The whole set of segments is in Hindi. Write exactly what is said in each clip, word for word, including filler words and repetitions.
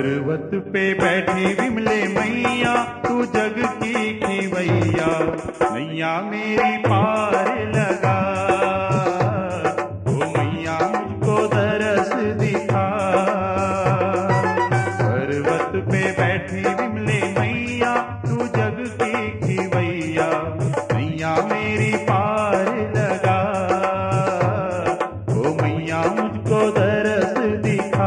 पर्वत पे बैठी विमले मैया, तू जग की खिवैया, मैया मेरी पार लगा। ओ मैया मुझको दरस दिखा। पर्वत पे बैठी विमले मैया, तू जग की खिवैया, मैया मेरी पार लगा। ओ मैया मुझको दरस दिखा।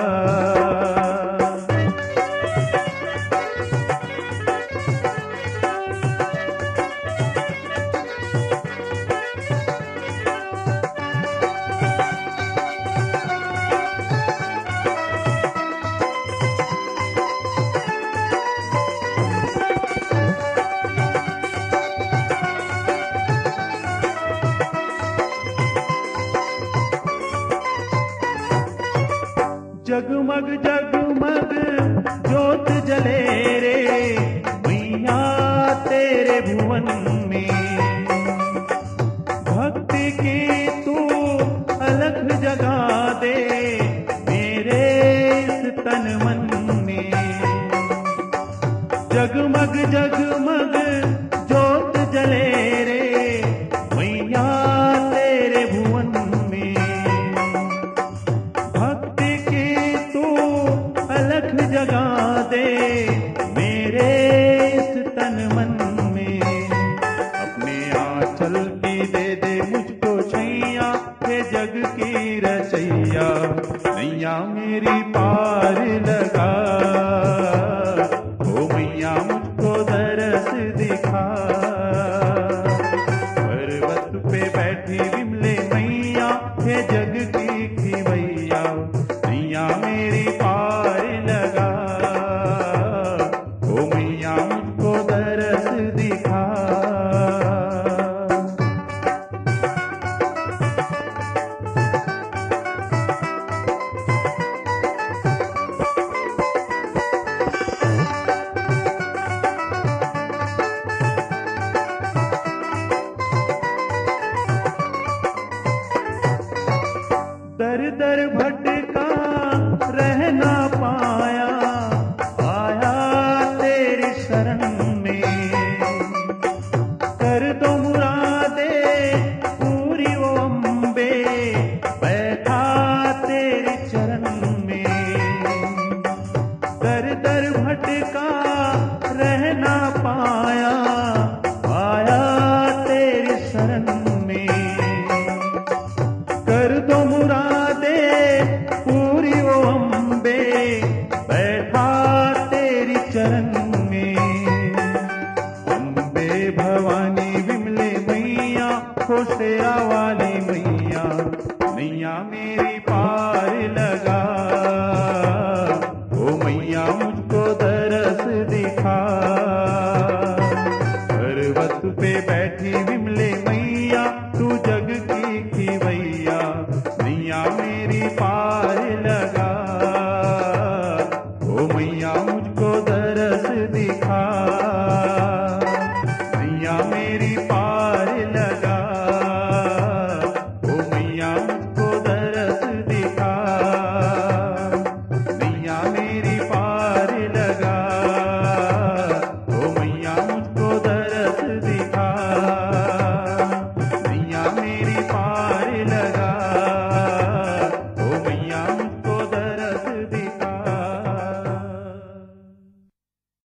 जगमग जगमग ज्योत जले रे मैया तेरे भुवन में, भक्ति की तू अलख जगा दे मेरे इस तन मन में। जगमग जगमग ज्योत जले रे मैया तेरे भुवन में, अलख जगा दे मेरे इस तन मन में। अपने आंचल की दे दे मुझको छैया, हे जग की रचैया, मैया मेरी पार लगा। ओ मैया मुझको दरस दिखा। पर्वत पे बैठी विमले मैया, हे जग की खिवैया, मैया मेरी पार लगा। ओ मैया मुझको दरस दिखा। दर दर भटका रह ना पाया, आया तेरी शरण में। कर दो मुरादे पूरी ओ अम्बे, बैठा तेरी चरण में। दर दर भटका रह ना पाया, आया तेरी शरण में। कर दो मुरादे पूरी ओ अम्बे, बैठा तेरी चरण में। अम्बे भवानी विमले मैया, हो शेरा वाली मैया, मैया मेरी पार लगा। ओ मैया मुझको दरस दिखा। पर्वत पे बैठी विमले मैया, तू जग की खिवैया, मैया मेरी पार लगा। ओ मैया मुझको दरस दिखा। मैया मेरी पार लगा। ओ मैया मुझको दरस दिखा। मैया मेरी पार लगा। ओ मैया मुझको दरस दिखा।